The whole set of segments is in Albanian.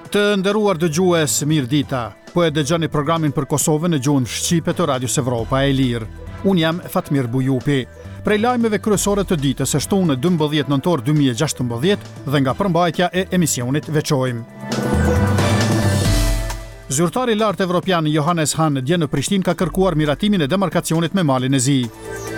Të nderuar dëgjues, mirë dita. Po e dëgjoni programin për Kosovën në gjuhën shqipe të Radios Evropa e Lirë. Unë jam Fatmir Bujupi. Prej lajmeve kryesore të ditës së shtunë 12 nëntor 2016 dhe nga përmbajtja e emisionit veçojmë. Zyrtari i lartë evropian Johannes Hahn dje në Prishtinë ka kërkuar miratimin e demarkacionit me Malin e Zi.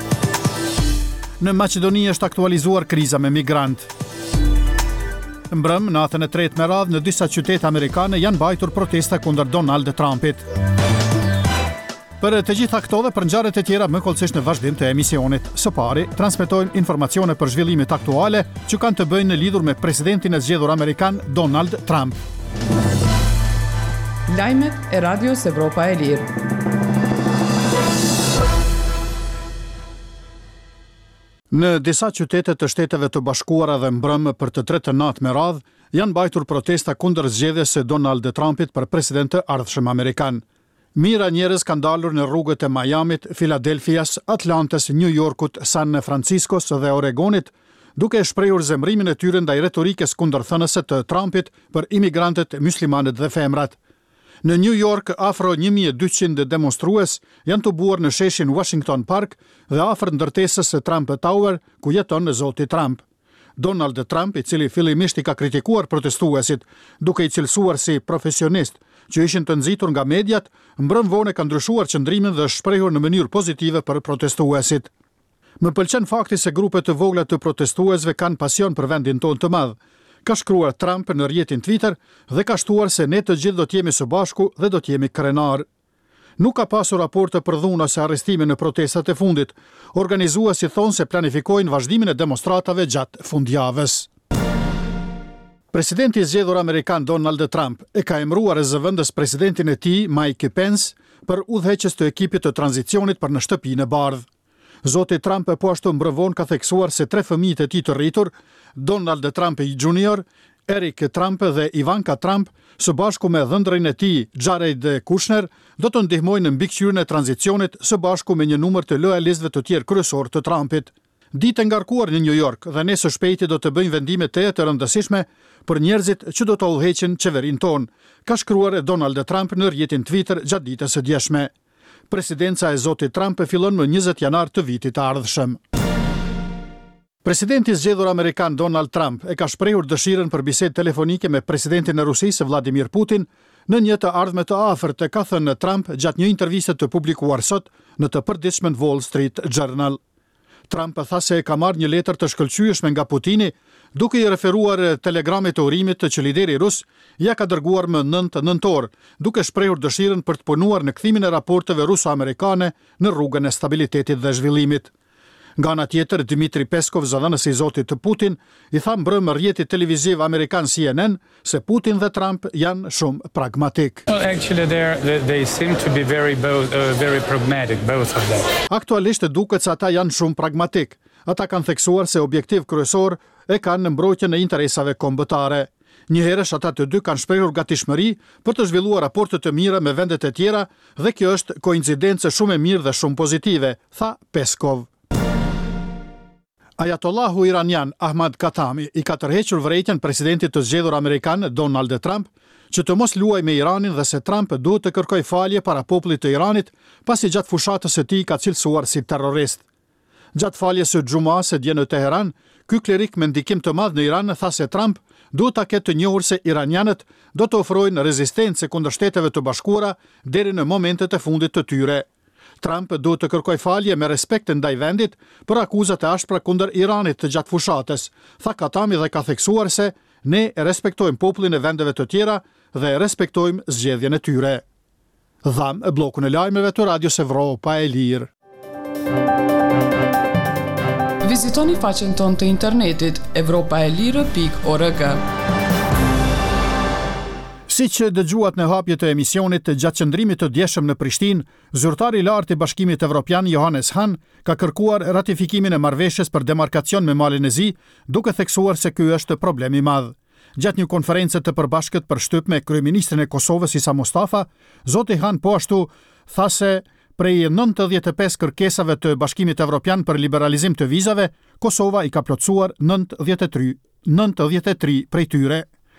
Në Maqedoni është aktualizuar kriza me migrant. Mbrëm, natën e 3 me radhë në disa qytete amerikane janë mbajtur protesta kundër Donald Trumpit. Për të gjitha këto dhe për ngjarjet e tjera më kollësisht në vazhdim të emisionit. Së pari, transmetojmë informacione për zhvillimet aktuale që kanë të bëjnë në lidhur me presidentin e zgjedhur amerikan Donald Trump. Lajmet e Radios Evropa e Lirë. Në disa qytete të Shteteve të Bashkuara dhe mbrëm për të tretë natë me radhë, janë mbajtur protesta kundër zgjedhjes së Donald Trumpit për president të ardhshëm amerikan. Mira njerëz kanë dalur në rrugët e Miamit, Filadelfias, Atlantës, New Yorkut, San Franciscos dhe Oregonit, duke shprehur zemrimin e tyre ndaj retorikës kundërthënëse të Trumpit për imigrantët, muslimanët dhe femrat. Në New York, afro 1200 demonstrues janë të buar në sheshin Washington Park dhe afër ndërtesës së Trump Tower, ku jeton zoti Trump. Donald Trump, i cili fillimisht i ka kritikuar protestuesit, duke i cilësuar si profesionist, që ishin të nxitur nga mediat, mbrëm vonë ka ndryshuar qëndrimin dhe shprehur në mënyrë pozitive për protestuesit. Më pëlqen fakti se grupe të vogla të protestuesve kanë pasion për vendin tonë të madh, ka shkruar Trump në rrjetin Twitter dhe ka shtuar se ne të gjithë do të jemi së bashku dhe do të jemi krenar. Nuk ka pasur raporte për dhunë ose arrestime në protestat e fundit. Organizuesit thonë se planifikojnë vazhdimin e demonstratave gjatë fundjavës. Presidenti i zgjedhur amerikan Donald Trump e ka emëruar zëvendës presidentin e tij, Mike Pence, për udhëheqës të ekipit të tranzicionit për në shtëpinë e bardhë. Zoti Trump e po ashtu mbrëmvon ka theksuar se 3 fëmijët e tij të rritur, Donald Trump Jr., Eric Trump dhe Ivanka Trump, së bashku me dhëndrin e tij Jared Kushner, do të ndihmojnë në mbikëqyrjen e tranzicionit së bashku me një numër të lojalistëve të tjerë kryesor të Trumpit. Ditë ngarkuar në New York dhe ne së shpejti do të bëjmë vendime të rëndësishme për njerëzit që do të udhëheqin qeverinë tonë, ka shkruar Donald Trump në rrjetin Twitter gjatë ditës së djeshme. Presidenca e zotit Trump fillon më 20 janar të vitit të ardhshëm. Presidenti i zgjedhur amerikan Donald Trump e ka shprehur dëshirën për bisedë telefonike me presidentin e Rusisë Vladimir Putin në një të ardhme të afërt, ka thënë Trump gjatë një interviste të publikuar sot në të përditshmen Wall Street Journal. Trump tha se ka marrë një letër të shkëlqyeshme nga Putini, duke i referuar telegramit të urimit që lideri rus ja ka dërguar më 9 nëntor, duke shprehur dëshirën për të punuar në kthimin e raporteve ruso-amerikane në rrugën e stabilitetit dhe zhvillimit. Nga ana tjetër, Dmitri Peskov, zëdhënësi i zotit të Putin, i tha mbrëm rrjetit televiziv amerikan CNN se Putin dhe Trump janë shumë pragmatik. Well, actually, they seem to be very pragmatic, both of them. Aktualisht duket se ata janë shumë pragmatik. Ata kanë theksuar se objektiv kryesor e kanë në mbrojtjen e interesave kombëtare. Njëherësh ata të dy kanë shprehur gatishmëri për të zhvilluar raporte të mira me vendet e tjera dhe kjo është koincidencë shumë e mirë dhe shumë pozitive, tha Peskov. Ajatollahu iranian Ahmad Khatami i ka tërhequr vërejtjen presidentit të zgjedhur amerikan Donald Trump që të mos luajë me Iranin dhe se Trump duhet të kërkojë falje para popullit të Iranit pasi gjatë fushatës së tij ka cilësuar si terrorist. Gjatë faljes së xumas së dje në Teheran, ky klerik me ndikim të madh në Iran tha se Trump duhet ta ketë të njohur se iranianët do të ofrojnë rezistencë kundër Shteteve të Bashkuara deri në momentet e fundit të tyre. Trump duhet të kërkojë falje me respekt ndaj vendit për akuzat e ashpra kundër Iranit të gjatë fushatës, tha Khatami dhe ka theksuar se ne e respektojmë popullin e vendeve të tjera dhe e respektojmë zgjedhjen e tyre. Dham bllokun e lajmeve të Radios Evropa e Lirë. Vizitoni faqen tonë të internetit evropaelire.org. Si që dëgjuat në hapje të emisionit gjatë qëndrimit të djeshëm në Prishtinë, zyrtari i lartë i Bashkimit Evropian Johannes Hahn ka kërkuar ratifikimin e marrëveshjes për demarkacion me Malin e Zi, duke theksuar se ky është problem i madh. Gjatë një konferencë të përbashkët për shtyp me kryeministrin e Kosovës Isa Mustafa, zoti Hahn po ashtu tha se prej 95 kërkesave të Bashkimit Evropian për liberalizim të vizave, Kosova i ka plotësuar 93 prej tyre.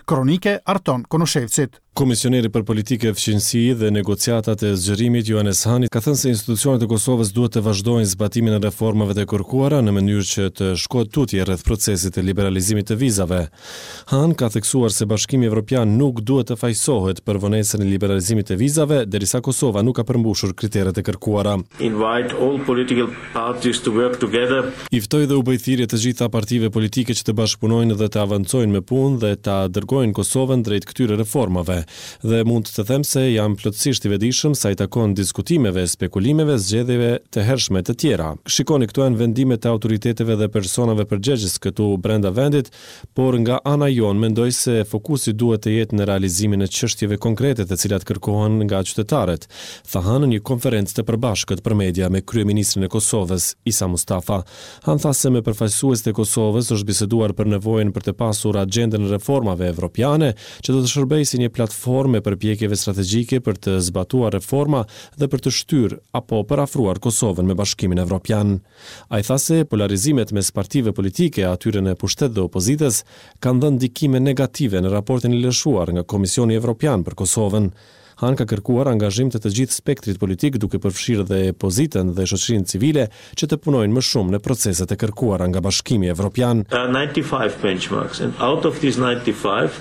Kronike Arton Konoshevcit. Komisioneri për politikë e fqinësi dhe negociatat e zgjerimit Johannes Hani ka thënë se institucionet e Kosovës duhet të vazhdojnë zbatimin e reformave të kërkuara në mënyrë që të shkohet tutje rreth procesit të liberalizimit të vizave. Han ka theksuar se Bashkimi Evropian nuk duhet të fajsohet për vonesën e liberalizimit të vizave derisa Kosova nuk ka përmbushur kriteret e kërkuara. Invite all political parties to work together. I ftoi dhe u bë thirrje të gjitha partive politike që të bashkëpunojnë dhe të avancojnë me punë dhe ta dërgojnë Kosovën drejt këtyre reformave. Dhe mund të them se jam plotësisht i vetëdijshëm sa i takon diskutimeve, spekulimeve, zgjedhjeve të hershme të tjera. Shikoni, këto janë vendimet e autoriteteve dhe personave përgjegjës këtu brenda vendit, por nga ana jon mendoj se fokusi duhet të jetë në realizimin e çështjeve konkrete të cilat kërkohen nga qytetarët, tha Han në një konferencë të përbashkët për media me kryeministrin e Kosovës, Isa Mustafa. Han tha se me përfaqësuesit e Kosovës është biseduar për nevojën për të pasur agjendën e reformave evropiane që do të shërbejë si një platformë e përpjekjeve strategjike për të zbatuar reforma dhe për të shtyrë apo parafruar Kosovën me Bashkimin Evropian. Ai tha se polarizimet mes partive politike, atyre në pushtet dhe opozitës, kanë dhënë ndikime negative në raportin e lëshuar nga Komisioni Evropian për Kosovën. Han ka kërkuar angazhim të gjithë spektrit politik duke përfshirë dhe opozitën dhe shoqërinë civile që të punojnë më shumë në proceset e kërkuara nga Bashkimi Evropian. 95 benchmarks and out of these 95,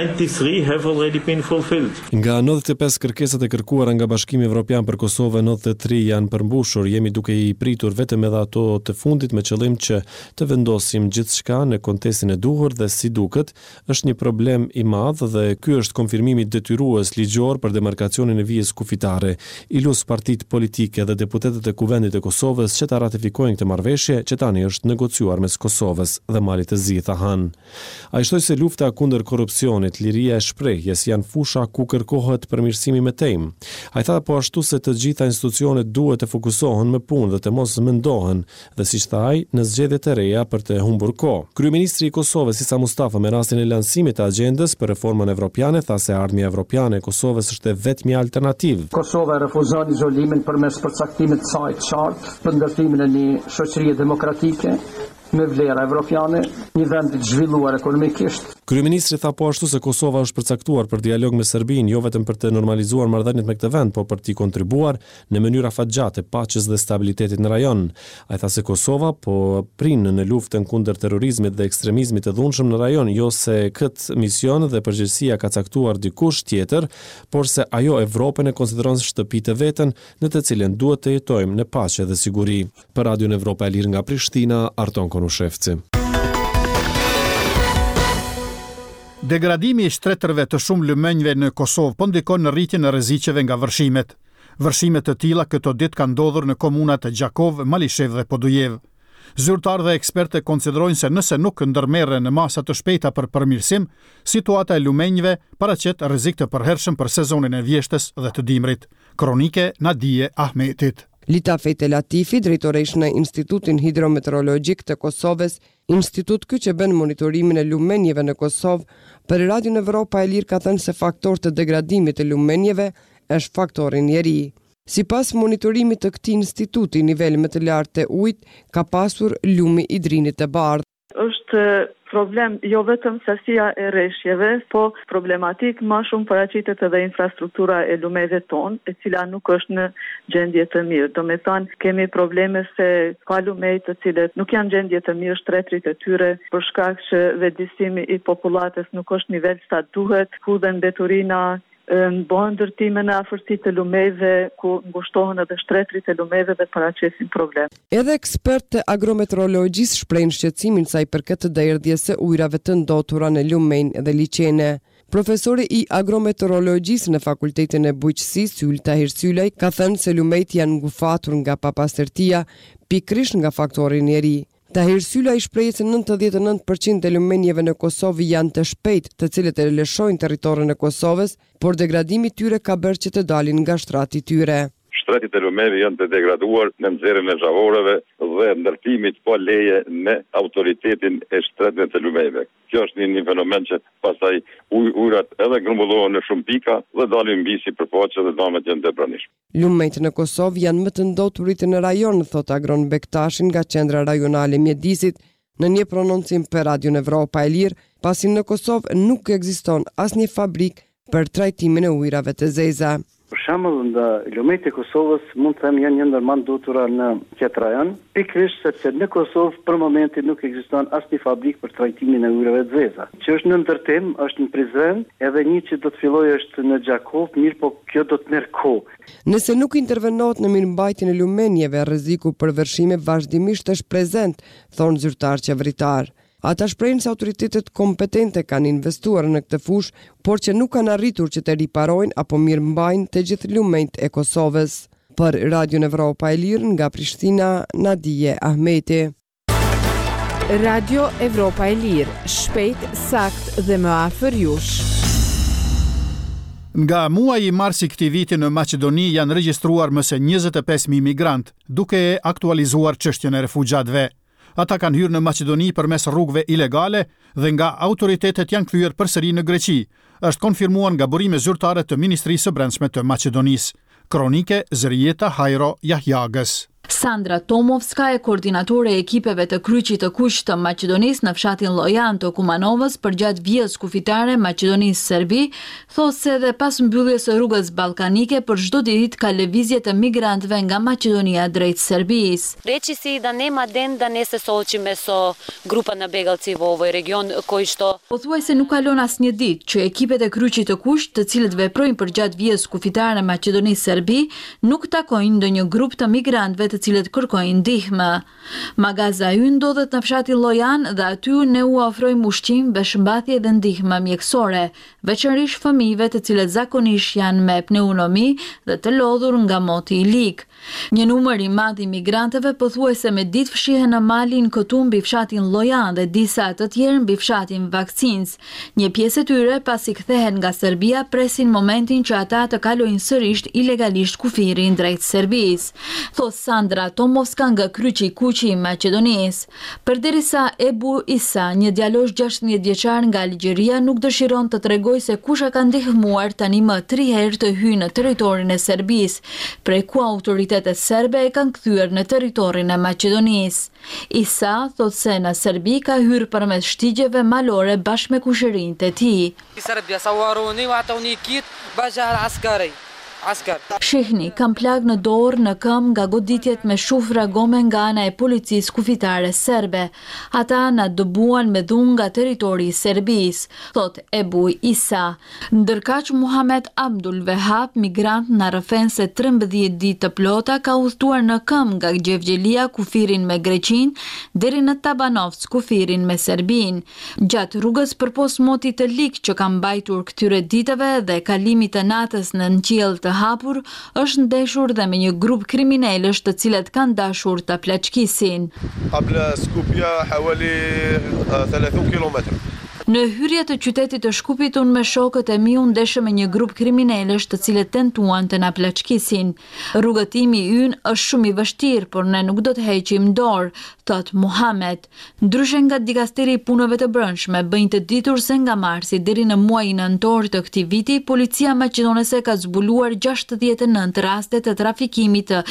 93 have already been fulfilled. Nga 95 kërkesat e kërkuara nga Bashkimi Evropian për Kosovën, 93 janë përmbushur. Jemi duke i pritur vetëm edhe ato të fundit me qëllim që të vendosim gjithçka në kontekstin e duhur dhe si duket, është një problem i madh dhe ky është konfirmimi detyrues ligjor për demarkacionin e vijës kufitare. I lus partitë politike dhe deputetët e Kuvendit të Kosovës që ta ratifikojnë këtë marrëveshje që tani është negociuar mes Kosovës dhe Malit të Zi, tha Han. Ai shtoi se lufta kundër korrupsionit, liria e shprehjes janë fusha ku kërkohet përmirësimi me temë. Ai tha po ashtu se të gjitha institucionet duhet të fokusohen me punë dhe të mos mendohen dhe siç tha ai në zgjedhjet e reja për të humbur kohë. Kryeministri i Kosovës Isa Mustafa me rastin e lansimit të agjendës për reformën evropiane tha se ardhmja evropiane e Kosovës është vetmi alternativë. Kosova refuzon izolimin përmes përcaktimit të saj të qartë për ndërtimin e një shoqërie demokratike me vlera evropiane, një vend i zhvilluar ekonomikisht. Kryeministri tha po ashtu se Kosova është përcaktuar për dialog me Serbinë, jo vetëm për të normalizuar marrëdhëniet me këtë vend, por për të kontribuar në mënyrë afatgjate paqes dhe stabilitetit në rajon. Ai tha se Kosova po prin në luftën kundër terrorizmit dhe ekstremizmit të dhunshëm në rajon, jo se këtë mision dhe përgjegjësia ka caktuar dikush tjetër, por se ajo Evropën e konsideron shtëpi të vetën në të cilën duhet të jetojmë në paqe dhe siguri. Për Radion Evropa e Lirë nga Prishtina, Arton Konoshevci. Degradimi i shtretërve të shumë lumenjve në Kosovë po ndikon në rritjen e rreziqeve nga vërshimet. Vërshime të tilla këto ditë kanë ndodhur në komunat e Gjakov, Malishev dhe Podujev. Zyrtarë dhe ekspertë konsiderojnë se nëse nuk ndërmerren në masa të shpejta për përmirësim, situata e lumenjve paraqet rrezik të përhershëm për sezonin e vjeshtës dhe të dimrit. Kronike Nadije Ahmetit. Lita Fejte Latifi, drejtoresh në Institutin Hidrometeorologjik të Kosovës, institut ky që bën monitorimin e lumenjeve në Kosovë, për Radion Evropa e Lirë ka thënë se faktor të degradimit të lumenjeve është faktori njeri. Sipas monitorimit të këtij instituti, niveli më të lartë të ujit ka pasur lumi i drinit të bardhë. Është problem jo vetëm sasia e rreshjeve, po problematik më shumë paraqitet edhe infrastruktura e lumeve tonë, e cila nuk është në gjendje të mirë. Do me thënë, kemi probleme se ka lumej të cilët nuk janë gjendje të mirë shtretrit e tyre, për shkak që vetëdijsimi i popullatës nuk është nivel sa duhet, hudhen mbeturina, bëhen ndërtime në afërsi të lumeve ku ngushtohen edhe shtretrit e lumeve dhe paraqesin problem. Edhe ekspertë të agrometeorologjisë shprehin shqetësimin sa i përket të derdhjes së ujrave të ndotura në lumenj dhe liçene. Profesori i agrometeorologjisë në Fakultetin e Bujqësisë, Ylta Hirsylaj, ka thënë se lumejt janë ngufatur nga papastërtia, pikërisht nga faktori njeri. Tahir Sylla i shpreh se 99% e lumenjeve në Kosovë janë të shpejtë, të cilët e lëshojnë territorin e Kosovës, por degradimi i tyre ka bërë që të dalin nga shtrati i tyre. Shtretit e lumeve janë të degraduar në nxjerrjen e zhavoreve dhe ndërtimit pa leje në autoritetin e shtretëve të lumeve. Kjo është një fenomen që pastaj ujrat edhe grumbullohen në shumë pika dhe dalin mbi sipërfaqe dhe damet janë të pranishme. Lumejt në Kosovë janë më të ndoturit në rajon, thot Agron Bektashin nga Qendra Rajonale e Mjedisit, në një prononcim për Radion Evropa e Lirë, pasi në Kosovë nuk ekziston asnjë fabrikë për trajtimin e ujrave të zeza. Për shembull, në lumet e Kosovës mund të them janë një ndërmarrje ndotura në këtë rajon, pikërisht sepse në Kosovë për momentin nuk ekziston asnjë fabrikë për trajtimin e ujrave të zeza. Që është në ndërtim, është në Prizren, edhe një që do të fillojë është në Gjakov, mirë po kjo do të merr kohë. Nëse nuk intervenohet në mirëmbajtjen e lumenjeve, rreziku për vërshime vazhdimisht është prezent, thonë zyrtar qeveritar. Ata shprehin se autoritetet kompetente kanë investuar në këtë fushë, por që nuk kanë arritur që të riparojnë apo mirëmbajnë të gjithë lumenjt e Kosovës. Për Radion Evropa e Lirë nga Prishtina, Nadije Ahmeti. Radio Evropa e Lirë, shpejt, sakt dhe më afër jush. Nga muaji i mars i këtij viti në Maqedoni janë regjistruar më se 25.000 migrantë, duke aktualizuar çështjen e refugjatëve. Ata kanë hyrë në Maqedoni përmes rrugëve ilegale dhe nga autoritetet janë kthyer përsëri në Greqi, është konfirmuar nga burime zyrtare të Ministrisë së Brendshme të Maqedonisë. Kronike Zërijeta Hajro Jahjagës. Sandra Tomovska e koordinatore e ekipeve të kryqit të kuq të Maqedonisë në fshatin Llojan të Kumanovës përgjatë vijës kufitare Maqedonisë-Serbi, thotë se edhe pas mbylljes së rrugës ballkanike për çdo ditë ka lëvizje të migrantëve nga Maqedonia drejt Serbisë. Reći si da nema den da ne se suočime so grupa nabegavci u ovoj region koji što Pothuajse nuk kalon asnjë ditë që ekipet e kryqit të kuq, të cilët veprojnë përgjatë vijës kufitare në Maqedonisë-Serbi, nuk takojnë ndonjë grup të migrantëve të cilët kërkojnë ndihmë. Magaza ynë ndodhet në fshatin Llojan dhe aty ne u ofrojmë ushqim, veshmbathje dhe ndihmë mjekësore, veçanërisht fëmijëve të cilët zakonisht janë me pneumomi dhe të lodhur nga moti i lik. Një numër i madh i migrantëve pothuajse me ditë fshihen në malin këtu mbi fshatin Llojan dhe disa të tjerë mbi fshatin Vakcinc. Një pjesë e tyre pasi kthehen nga Serbia presin momentin që ata të kalojnë sërish ilegalisht kufirin drejt Serbisë. Thotë Sandra Tomovska nga kryqi i kuq i Maqedonisë. Përderisa Ebu Isa, një djalosh 16 vjeçar nga Algjeria, nuk dëshiron të tregojë se kush e ka ndihmuar tani më 3 herë të hyjë në territorin e Serbisë, prej ku autoritetet serbe e kanë kthyer në territorin e Maqedonisë. Isa thotë se në Serbi ka hyrë përmes shtigjeve malore bashkë me kushërinjtë e tij. Serbia sawaruni wa atawni kit bajar askari. Shihni kam plag në dorë, në këmbë nga goditjet me shufra gome nga ana e policisë kufitare serbe. Ata na dëbuan me dhunë nga territori i Serbisë, thot Ebu Isa. Ndërkaq Muhamet Abdul Wahab, migrant në rrëfen se 13 ditë të plota, ka udhëtuar në këmbë nga Gjevgjelia kufirin me Greqinë deri në Tabanovc kufirin me Serbinë. Gjatë rrugës përpos motit të lik që ka mbajtur këtyre ditëve dhe kalimit të natës në qiell të hapur, është ndeshur dhe me një grup kriminalësh të cilët kanë dashur ta plaçkisin. Në hyrje të qytetit të Shkupit unë me shokët e mi ndeshë me një grup kriminalësh të cilët tentuan të na plaçkisin. Rrugëtimi ynë është shumë i vështirë, por ne nuk do të heqim dorë, thot Muhamet. Ndryshe nga dikasteri i punëve të brendshme, bëjnë të ditur se nga marsi deri në muajin nëntor të këtij viti, policia maqedonese ka zbuluar 69 raste të trafikimit të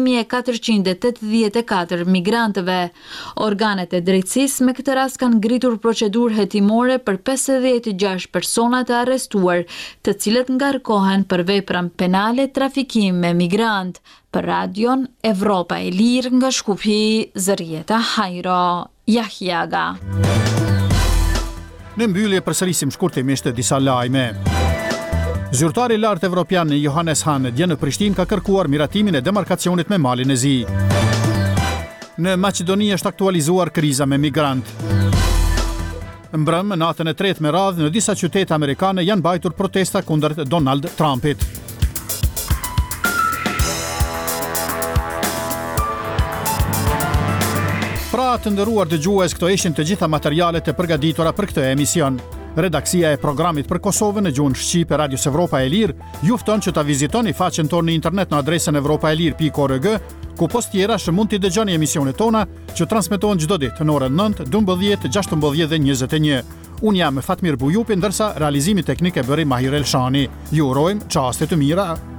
1484 migrantëve. Organet e drejtësisë me këtë rast kanë ngritur procedurë hetimore për 56 persona të arrestuar, të cilët ngarkohen për veprën penale trafikim me migrant. Për Radion Evropa e Lirë nga Shkupi, Zërijeta Hajro Jahjaga. Në mbyllje përsërisim shkurtimisht disa lajme. Zyrtari i lartë evropian Johannes Hahn dje në Prishtinë ka kërkuar miratimin e demarkacionit me Malin e Zi. Në Maqedoni është aktualizuar kriza me migrant. Mbrëm, natën e 3 me radhë, në disa qytete amerikane janë mbajtur protesta kundër Donald Trumpit. Pra të nderuar dëgjues, këto ishin të gjitha materialet e përgatitura për këtë emision. Redaksia e programit për Kosovën në gjuhën shqipe Radios Evropa e Lirë ju fton që ta vizitoni faqen tonë në internet në adresën evropaelir.org, ku post tjerash mund t'i dëgjoni emisionet tona që transmetohen çdo ditë në orën 9, 12, 16 dhe 21. Unë jam Fatmir Bujupi, ndërsa realizimi teknik e bëri Mahir Elshani. Ju urojmë çaste të mira.